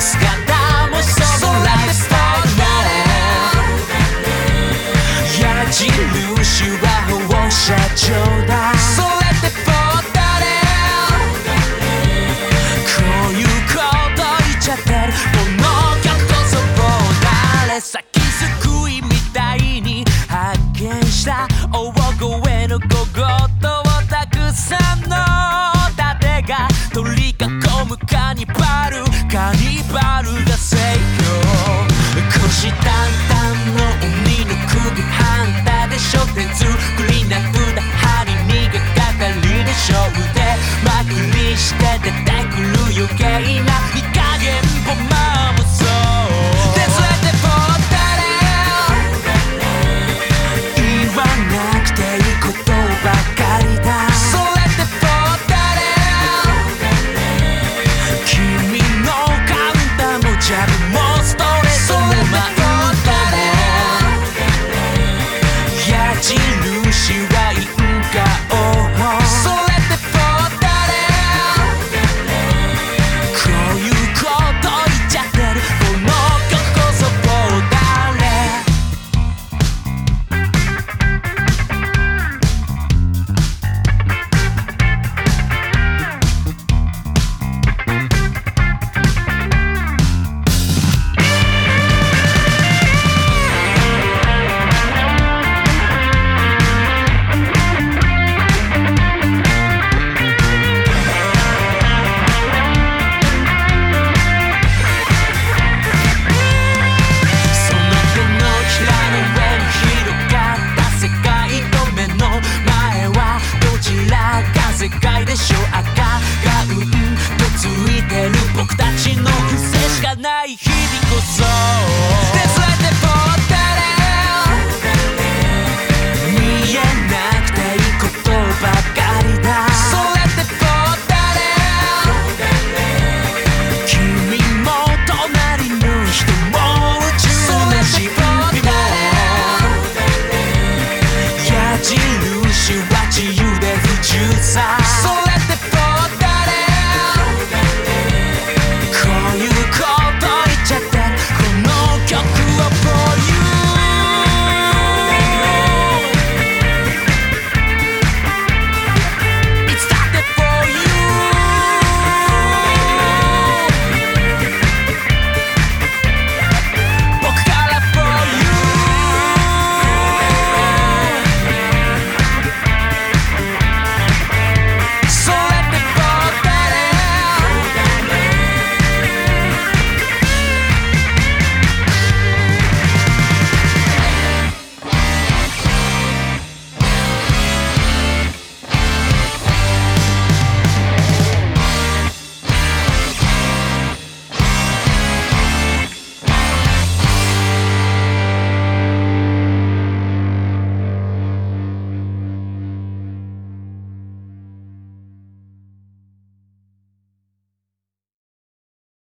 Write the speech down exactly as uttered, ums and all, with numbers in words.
姿もそのライフスタイルも矢印は放射状だ。それってポータルこういうこと言っちゃってる。この曲こそボーダーレス。先すくいみたいに発見した大声の小言をたくさんの盾が取り囲むカニバル。カニバルが制御虎視眈々の鬼の首ハンターでしょ。手作りな札針にがかかりでしょ。腕まくりしてて